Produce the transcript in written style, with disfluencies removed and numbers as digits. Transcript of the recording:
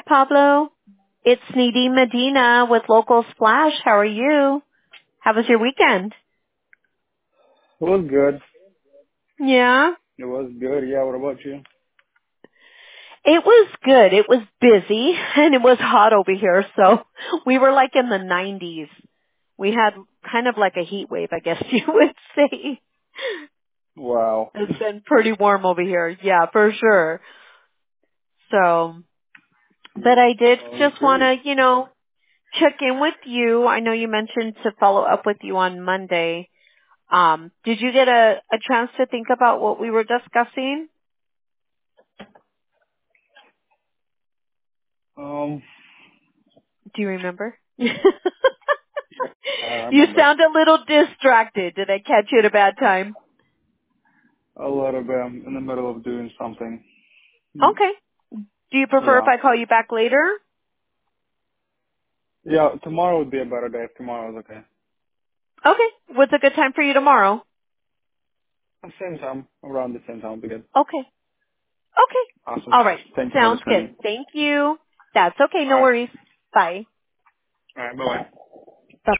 Pablo. It's Nadine Medina with Local Splash. How are you? How was your weekend? It was good. Yeah, It was good. Yeah, what about you? it was good. It was busy and it was hot over here. So we were like in the 90s. We had kind of like a heat wave, I guess you would say. Wow. It's been pretty warm over here. Yeah, for sure. So, but I did Sounds just want great. to, check in with you. I know you mentioned to follow up with you on Monday. Did you get a chance to think about what we were discussing? Um, Do you remember? I You remember. sound a little distracted. Did I catch you at a bad time? A little bit. I'm in the middle of doing something. Okay. Do you prefer if Yeah. I call you back later? Yeah, tomorrow would be a better day if tomorrow is okay. Okay. What's a good time for you tomorrow? Same time. Around the same time would be good. Okay. Okay. Awesome. All right. Thank you for Sounds good. listening. Thank you. That's okay. No Alright. worries. Bye. Alright, bye-bye.